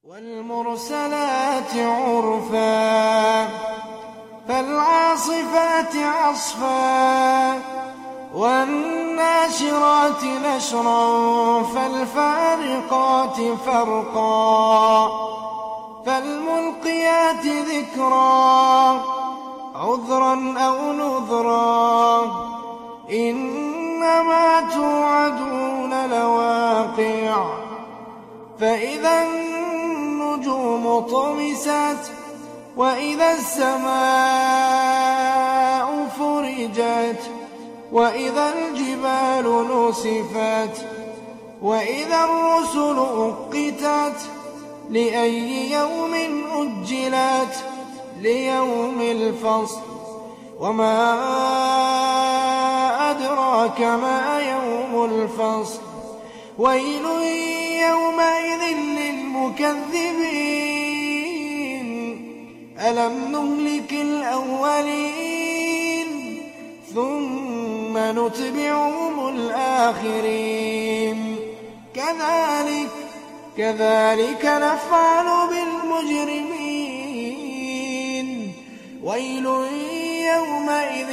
والمرسلات عرفا فالعاصفات عصفا والناشرات نشرا فالفارقات فرقا فالملقيات ذكرا عذرا أو نذرا إنما توعدون لواقع فإذا النجوم طمست وإذا السماء فرجت وإذا الجبال نسفت وإذا الرسل أقتت لأي يوم أجلت ليوم الفصل وما أدراك ما يوم الفصل ويل يومئذ للمكذبين ألم نهلك الأولين ثم نتبعهم الآخرين كذلك نفعل بالمجرمين ويل يومئذ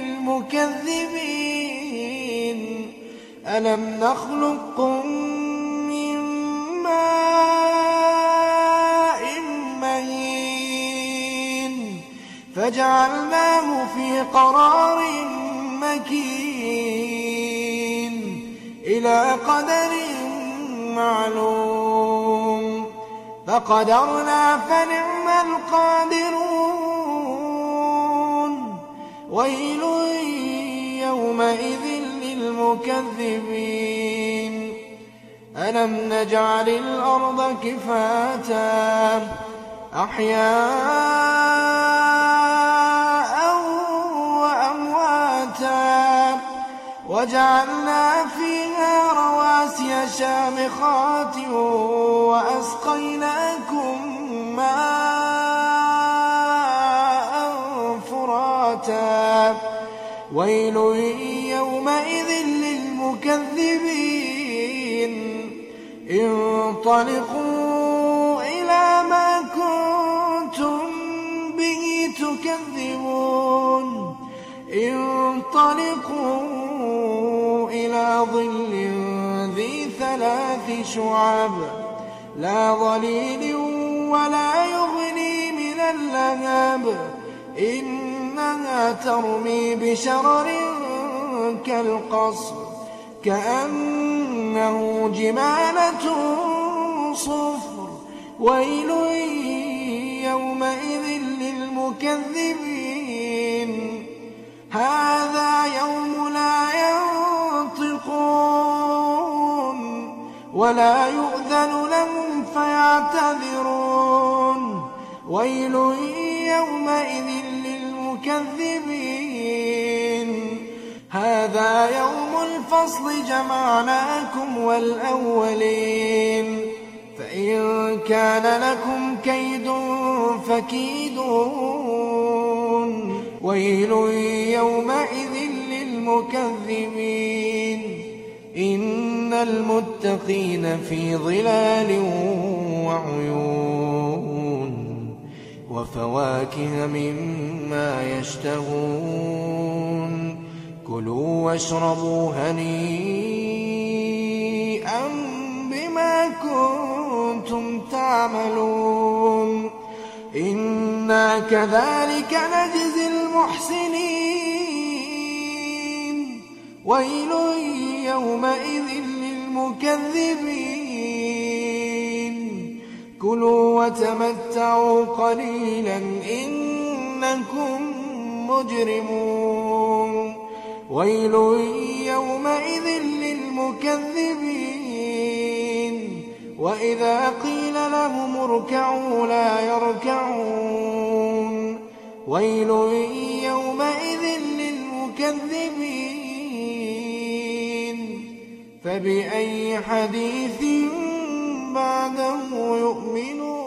للمكذبين ألم نخلقكم من ماء مهين فجعلناه في قرار مكين إلى قدر معلوم فقدرنا فنعم القادرون ويل يومئذ للمكذبين ألم نجعل الأرض كفاتا أحياء وأمواتا وجعلنا فيها رواسي شامخات وأسقيناكم ماء فراتا ويل يومئذ للمكذبين انطلقوا إلى ما كنتم به تكذبون انطلقوا إلى ظل ذي 3 شعب لا ظليل ولا يغني من اللهب إنها ترمي بشرر كالقصر كأنه جمالة صفر ويل يومئذ للمكذبين هذا يوم لا ينطقون ولا يؤذن لهم فيعتذرون ويل يومئذ للمكذبين هذا يوم الفصل جمعناكم والأولين فإن كان لكم كيد فكيدون ويل يومئذ للمكذبين إن المتقين في ظلال وعيون وفواكه مما يشتهون كلوا واشربوا هنيئا بما كنتم تعملون إنا كذلك نجزي المحسنين ويل يومئذ للمكذبين كلوا وتمتعوا قليلا إنكم مجرمون ويل يومئذ للمكذبين وإذا قيل لهم اركعوا لا يركعون ويل يومئذ للمكذبين فبأي حديث بعده يؤمنون